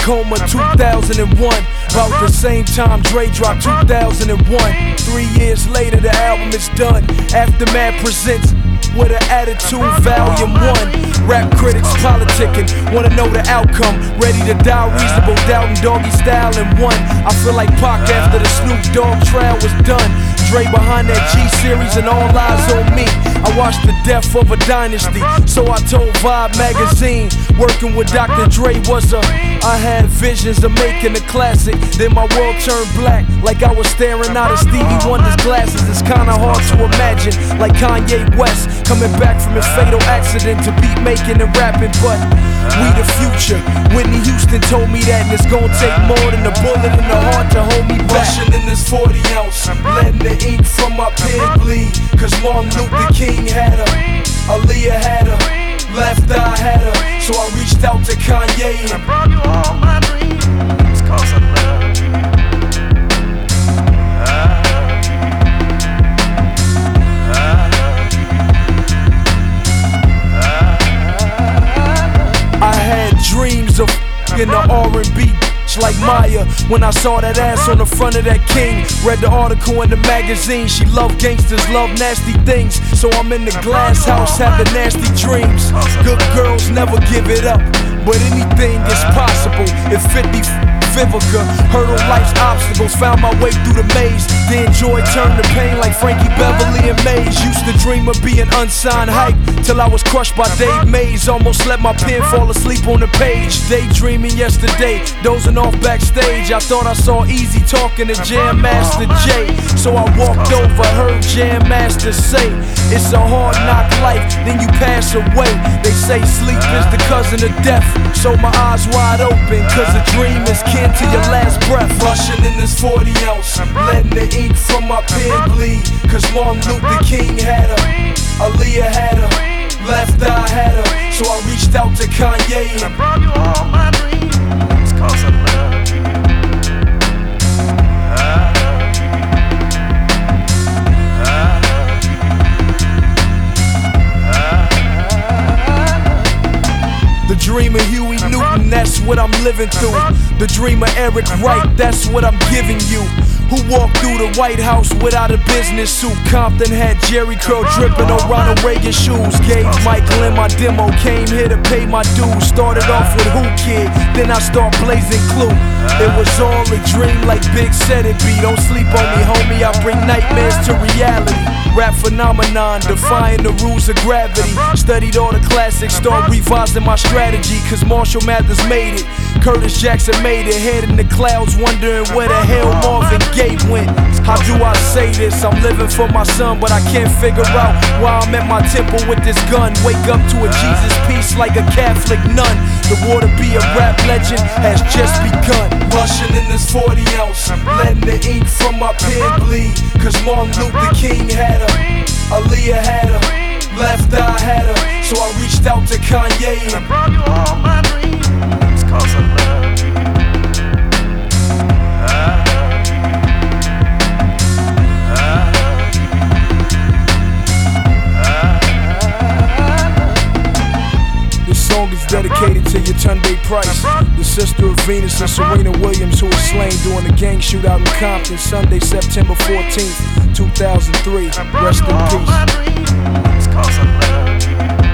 Tacoma 2001. About the same time Dre dropped 2001. 3 years later the album is done. Aftermath presents With an Attitude Volume 1. Rap critics politicking, wanna know the outcome. Ready to die, reasonable doubt and doggy style in one. I feel like Pac after the Snoop Dogg trial was done. Dre behind that G-Series and all eyes on me. I watched the death of a dynasty, so I told Vibe magazine. Working with Dr. Dre was I had visions of making a classic. Then my world turned black, like I was staring out of Stevie Wonder's glasses. It's kinda hard to imagine, like Kanye West coming back from his fatal accident to beat making and rapping. But we the future. Whitney Houston told me that, and it's gonna take more than a bullet in the heart to hold me back. Rushing in this 40 ounce, letting the ink from my pen bleed. Cause Martin Luther King had her, Aaliyah had her, Left Eye had her. So I reached out to Kanye and I brought you all my dreams, cause I love you. I had dreams of in the R&B like Maya. When I saw that ass on the front of that King, read the article in the magazine. She love gangsters, love nasty things. So I'm in the glass house having nasty dreams. Good girls never give it up, but anything is possible if 50 Vivica hurdle life's obstacles, found my way through the maze. Then joy turned to pain like Frankie Beverly and Maze. Used to dream of being unsigned hype till I was crushed by Dave Mays. Almost let my pen fall asleep on the page. Daydreaming yesterday, dozing off backstage. I thought I saw Easy talking to Jam Master Jay. So I walked over, heard Jam Master say, it's a hard knock life, then you pass away. They say sleep is the cousin of death. So my eyes wide open, cause a dream is kin to your last breath. Rushing in this 40 ounce, letting the ink from my pen bleed. Cause Martin Luther King had her, Aaliyah had her, Left Eye had her. So I reached out to Kanye and I brought you all my dreams, cause I love you. the dream of Huey Newton, that's what I'm living through. The dream of Eric Wright, that's what I'm giving you. Who walked through the White House without a business suit? Compton had Jerry curl dripping on Ronald Reagan shoes. Gave Michael in my demo, came here to pay my dues. Started off with Who Kid, then I start blazing Clue. It was all a dream like Big said it be. Don't sleep on me, homie, I bring nightmares to reality. Rap phenomenon, defying the rules of gravity. Studied all the classics, start revising my strategy. Cause Marshall Mathers made it, Curtis Jackson made it. Head in the clouds, wondering where the hell Marvin Gaye went. How do I say this? I'm living for my son, but I can't figure out why I'm at my temple with this gun. Wake up to a Jesus piece like a Catholic nun. The war to be a rap legend has just begun. Rushing in this 40 ounce, letting the ink from my pen bleed. Cause Martin Luther King had her, Aaliyah had her, Left Eye had her. So I reached out to Kanye and I brought you all my dreams, cause I love you. This song is dedicated to Yetunde Price, the sister of Venus and Serena Williams, who was slain during the gang shootout in Compton, Sunday, September 14th, 2003. Rest in peace.